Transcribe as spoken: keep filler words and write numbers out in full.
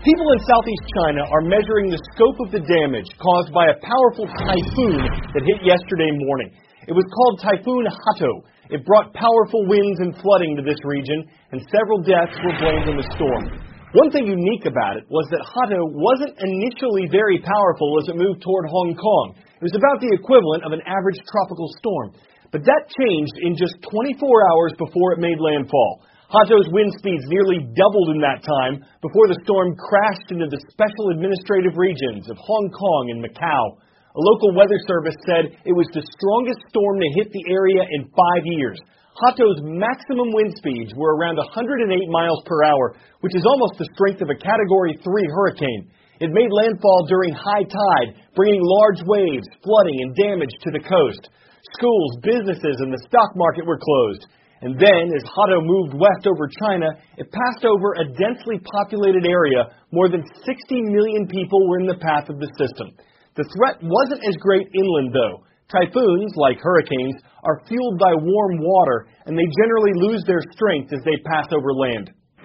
People in southeast China are measuring the scope of the damage caused by a powerful typhoon that hit yesterday morning. It was called Typhoon Hato. It brought powerful winds and flooding to this region, and several deaths were blamed on the storm. One thing unique about it was that Hato wasn't initially very powerful as it moved toward Hong Kong. It was about the equivalent of an average tropical storm. But that changed in just twenty-four hours before it made landfall. Hato's wind speeds nearly doubled in that time before the storm crashed into the special administrative regions of Hong Kong and Macau. A local weather service said it was the strongest storm to hit the area in five years. Hato's maximum wind speeds were around one hundred eight miles per hour, which is almost the strength of a Category three hurricane. It made landfall during high tide, bringing large waves, flooding, and damage to the coast. Schools, businesses, and the stock market were closed. And then, as Hato moved west over China, it passed over a densely populated area. More than sixty million people were in the path of the system. The threat wasn't as great inland, though. Typhoons, like hurricanes, are fueled by warm water, and they generally lose their strength as they pass over land.